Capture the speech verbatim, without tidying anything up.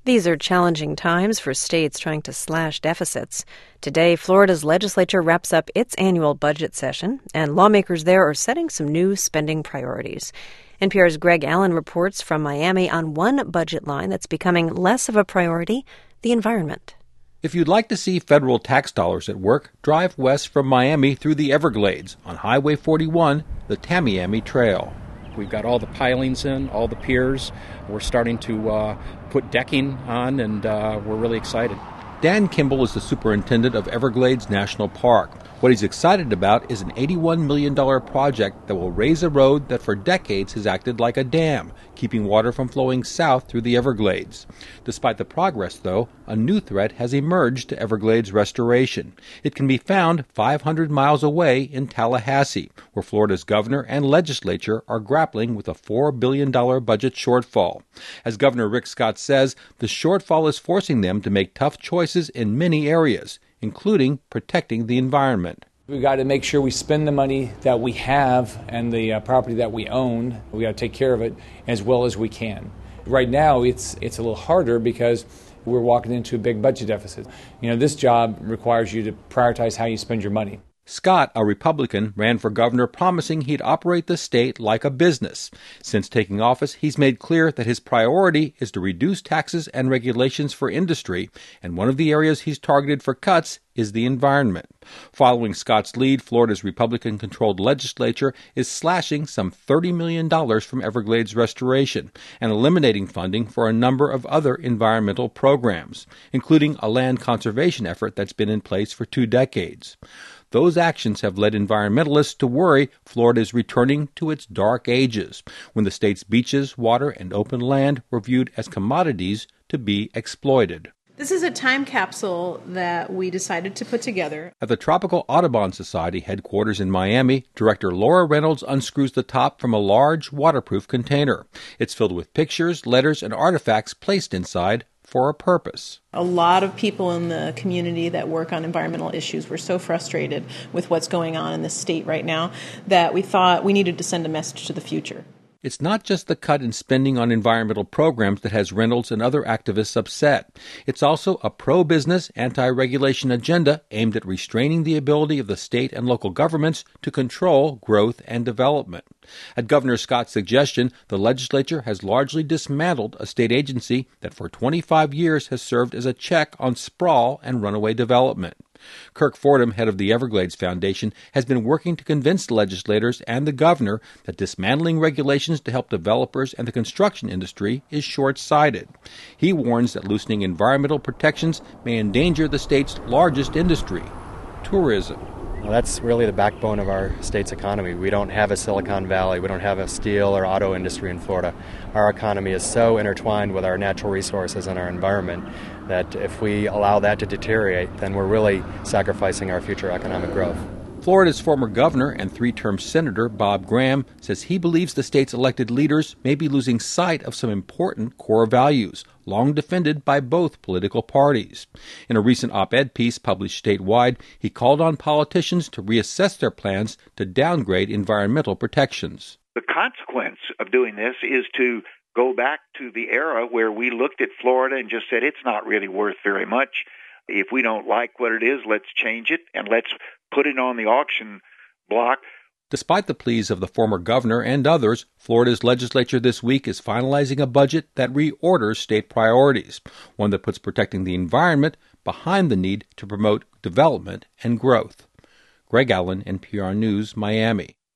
These are challenging times for states trying to slash deficits. Today, Florida's legislature wraps up its annual budget session, and lawmakers there are setting some new spending priorities. N P R's Greg Allen reports from Miami on one budget line that's becoming less of a priority: the environment. If you'd like to see federal tax dollars at work, drive west from Miami through the Everglades on Highway forty-one, the Tamiami Trail. We've got all the pilings in, all the piers. We're starting to uh, put decking on, and uh, we're really excited. Dan Kimball is the superintendent of Everglades National Park. What he's excited about is an eighty-one million dollars project that will raise a road that for decades has acted like a dam, keeping water from flowing south through the Everglades. Despite the progress, though, a new threat has emerged to Everglades restoration. It can be found five hundred miles away in Tallahassee, where Florida's governor and legislature are grappling with a four billion dollars budget shortfall. As Governor Rick Scott says, the shortfall is forcing them to make tough choices in many areas, including protecting the environment. We've got to make sure we spend the money that we have and the uh, property that we own. We've got to take care of it as well as we can. Right now, it's it's a little harder because we're walking into a big budget deficit. You know, this job requires you to prioritize how you spend your money. Scott, a Republican, ran for governor promising he'd operate the state like a business. Since taking office, he's made clear that his priority is to reduce taxes and regulations for industry, and one of the areas he's targeted for cuts is the environment. Following Scott's lead, Florida's Republican-controlled legislature is slashing some thirty million dollars from Everglades restoration and eliminating funding for a number of other environmental programs, including a land conservation effort that's been in place for two decades. Those actions have led environmentalists to worry Florida is returning to its dark ages, when the state's beaches, water, and open land were viewed as commodities to be exploited. This is a time capsule that we decided to put together. At the Tropical Audubon Society headquarters in Miami, Director Laura Reynolds unscrews the top from a large waterproof container. It's filled with pictures, letters, and artifacts placed inside for a purpose. A lot of people in the community that work on environmental issues were so frustrated with what's going on in the state right now that we thought we needed to send a message to the future. It's not just the cut in spending on environmental programs that has Reynolds and other activists upset. It's also a pro-business, anti-regulation agenda aimed at restraining the ability of the state and local governments to control growth and development. At Governor Scott's suggestion, the legislature has largely dismantled a state agency that for twenty-five years has served as a check on sprawl and runaway development. Kirk Fordham, head of the Everglades Foundation, has been working to convince legislators and the governor that dismantling regulations to help developers and the construction industry is short-sighted. He warns that loosening environmental protections may endanger the state's largest industry, tourism. Well, that's really the backbone of our state's economy. We don't have a Silicon Valley. We don't have a steel or auto industry in Florida. Our economy is so intertwined with our natural resources and our environment that if we allow that to deteriorate, then we're really sacrificing our future economic growth. Florida's former governor and three-term senator Bob Graham says he believes the state's elected leaders may be losing sight of some important core values, long defended by both political parties. In a recent op-ed piece published statewide, he called on politicians to reassess their plans to downgrade environmental protections. The consequence of doing this is to go back to the era where we looked at Florida and just said it's not really worth very much. If we don't like what it is, let's change it and let's put it on the auction block. Despite the pleas of the former governor and others, Florida's legislature this week is finalizing a budget that reorders state priorities, one that puts protecting the environment behind the need to promote development and growth. Greg Allen, N P R News, Miami.